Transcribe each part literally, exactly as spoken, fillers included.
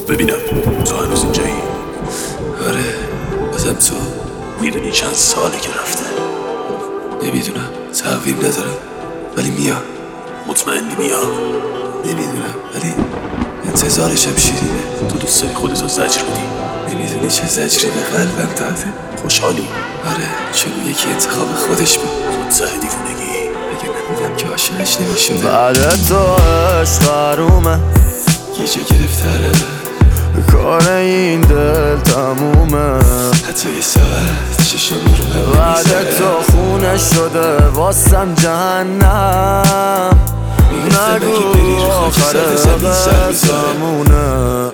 ببینم تو هنوز اینجایی؟ آره بازم تو میدونی چند ساله که رفته؟ نمیدونم، تحویل ندارم ولی میاد. مطمئنی میاد؟ نمیدونم ولی انتظارشم شیرینه. تو دوست داری خودتو زجر بدی؟ نمیدونی چه زجری به قلبم داده. خوشحالی؟ آره چون یکی انتخاب خودش بود. خودزه دیوونگی. اگه نبودم که عاشقش نمیشدم. بعد تو عشق حرومه، یه جا گرفتره کار این دل تمومه. حتی یه ساعت چشم رو بعد تو خونه شده واسم جهنم. نگو آخر قصمونه.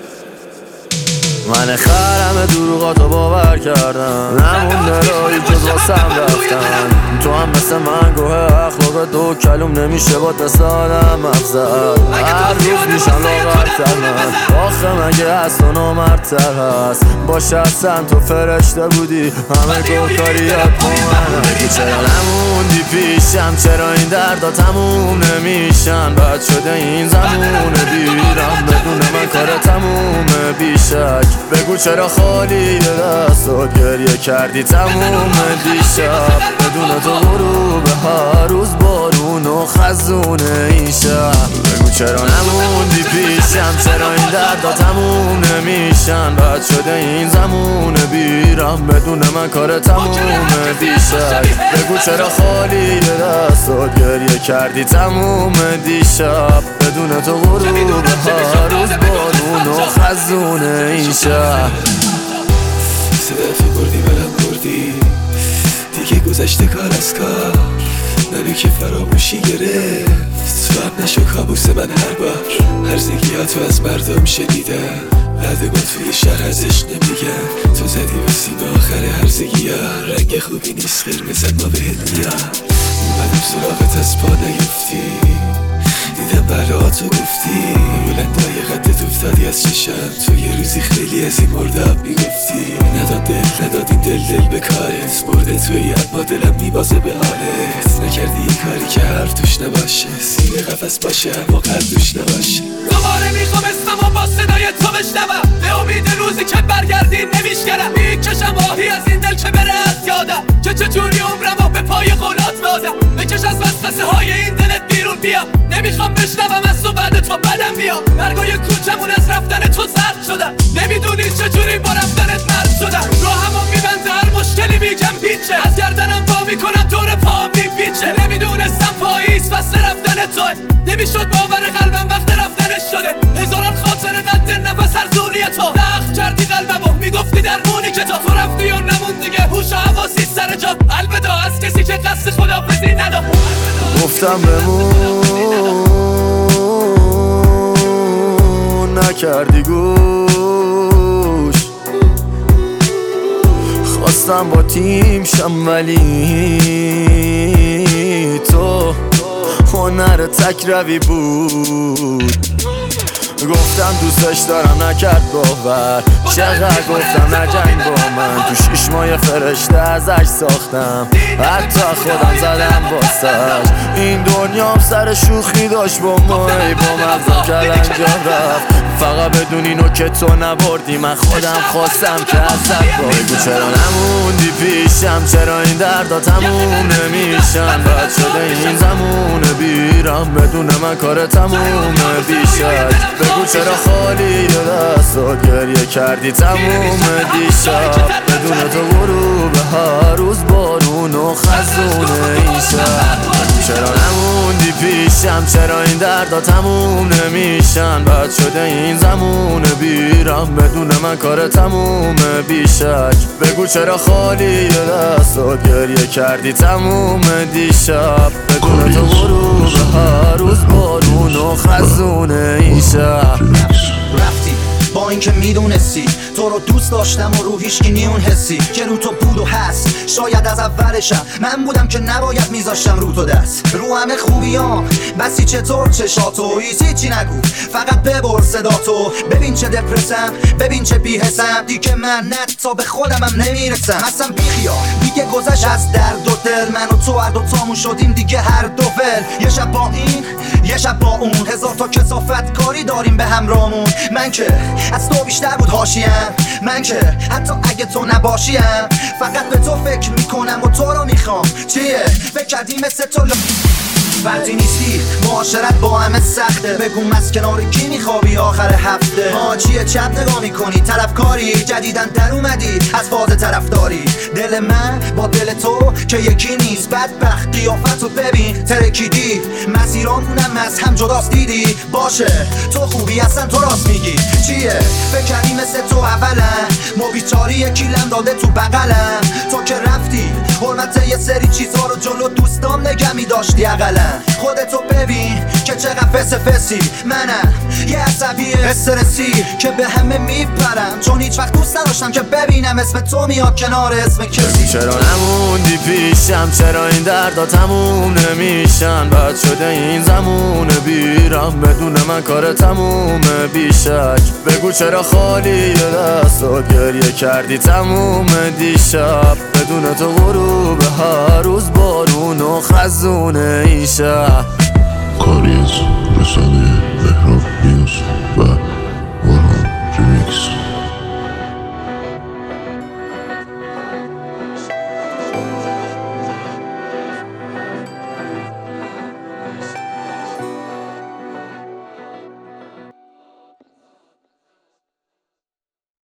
من خرم دروغاتو باور کردم، نمونده رایی جز واسم رفتن. تو هم مثل من گوه اخلاق دو کلوم نمیشه با دست آدم افزد. هر روز میشم لاغرتر من، آخه مگه از تو نامردتر هست. باشه اصلا تو فرشته بودی، همه گفتاریات با من. چرا نموندی پیشم، چرا این دردا تموم نمیشن. بد شده این زمونه بیرم بدون من کار تمومه بیشک. بگو چرا خالی دستات گریه کردی تموم دیشب. بدون تو غروب هر روز بارون و خزونه این شب. بگو چرا نموندی پیشم، چرا این دردا تموم نمیشن. بد شده این زمونه بیرم بدون من کار تموم دیشب. بگو چرا خالی دستات گریه کردی تموم دیشب. بدون تو غروب هر روز بارون و خزونه این شب. سه دفعه بردی منم بردی دیگه گذشته کار از کار. منو که فراموشی گرفت تو هم نشو کابوس من هر بار. هرزگیاتو از مردم شنیدم، بعد با توی شهر ازش نمیگم. تو زدی به سیب آخر هرزگیا، رنگ خوبی نیست قرمز ما بهت میاد. اومدم سراغت از پا نیفتی، دیدم بلاتو گفتی. بلندای قدت افتادی از چشم، تو یه روزی خیلی از این مردم میگفتی. نداد دل نداد این دل دل به کارت، برده توی اما دلم میبازه به حالت. نکردی یه کاری که هر توش نباشه، سینه قفص باشه اما قلب توش نباشه. دوباره میخوام اسمم با صدای تو بشنوم، به امید روزی که برگردی نمیشگرم. میکشم آهی از این دل که بره از یادم، که چجوری عمرم به پای قولات بازم. بکش از وسوسه های این دلت بیرون بیام، نمیخوام بشنوم از تو بعد تو بدم بیام. برگای کوچمون از رفتن تو زرد شدن، نمیدونی چجوری با رفتنت مرد شدن. راهمو میبنده هر مشکلی میگم هیچه، از گردنم با میکنم دور پا میپیچه. نمیدونستم پاییز فصل رفتن توه، نمیشد باور قلبم وقت رفتنش شده. هزاران خاطره مد نفس هر زوری تو، نخ کردی قلبمو میگفتی درمونی که تو. تو رفتی و نمون دیگه هوش و حواسی سر جا. البدا از کسی که قصد خدافظی نداد. گفتم بمون نکردی گوش، خواستم با تیم شم ولی تو هنر تک روی بود. گفتم دوستش دارم نکرد باور، چقدر گفتم نجنگ با من. تو شیش ماه فرشته ازش ساختم، حتی خودم زدم واسش. این دنیام سر شوخی داشت با ما، ای با مغزم کلنجام رفت. فقط بدون اینو که تو نبردی، من خودم خواستم که ازت بگو چرا نموندی پیشم، چرا این دردا تموم نمیشن. بد شده این زمونه بیرم بدون من کار تموم بیشک. بگو چرا خالی دستات گریه کردی تموم دیشب. بدون تو غروب هر روز بارون و خزونه این شب. چرا نموندی پیشم، چرا این دردا تموم نمیشن. بد شده این زمونه بیرم بدون من کار تموم بیشک. بگو چرا خالی دستات گریه کردی تموم دیشب. بدون تو غروب هر روز بارون و خزونه این شب. رفتی با اینکه میدونستی تو رو دوست داشتم و رو هیچکی نی اون حسی که رو تو بود و هست. شاید از اولشم من بودم که نباید میذاشتم رو تو دست. رو همه خوبیام بسی چطور چشاتو ایزی چی نگو، فقط ببر صداتو. ببین چه دپرسم، ببین چه بی‌حسم، دیگه من نه تا به خودمم نمیرسم. اصلا بیخیال دیگه گذشت از درد و دل، من و تو هر دو تامون شدیم دیگه هر دو ول. یه شب با این یه شب با اون، هزار تا کثافت کاری داریم به همرامون. من که از تو بیشتر بود حاشیم، من که حتی اگه تو نباشیم فقط به تو فکر میکنم و تو رو میخوام. چیه فکر کردی مثل تو فردی نیستی، معاشرت با همه سخته. بگو از کنار کی میخوابی آخر هفته؟ ها چیه چپ نگاه میکنی طرفکاری؟ جدیدن در اومدی از فاز طرفداری. دل من با دل تو که یکی نیست، بدبخت قیافتو ببین ترکیدی. مسیرامونم از هم جداست دیدی. باشه تو خوبی اصلا تو راست میگی. چیه فکر کردی مثل تو اولا؟ ما بیچاری یکیلم داده تو بغلم. تو که رفتی حرمت یه سری چیزها رو جلو دوستام نگه میداشتی اقلا. خودتو ببین که چقدر فس فسی، منم یه عصبی استرسی که به همه میپرم، چون هیچ وقت دوست نداشتم که ببینم اسم تو میاد کنار اسم کسی. چرا نموندی پیشم؟ چرا این دردا تموم نمیشن؟ بد شده این زمون بیرم بدون من کار تمومه بیشک. بگو چرا خالی دستات گریه کردی تموم دیشب؟ بدون تو غروب هر روز بارون و خزونه این شهر. کاری از رسانه مهراب نیوز.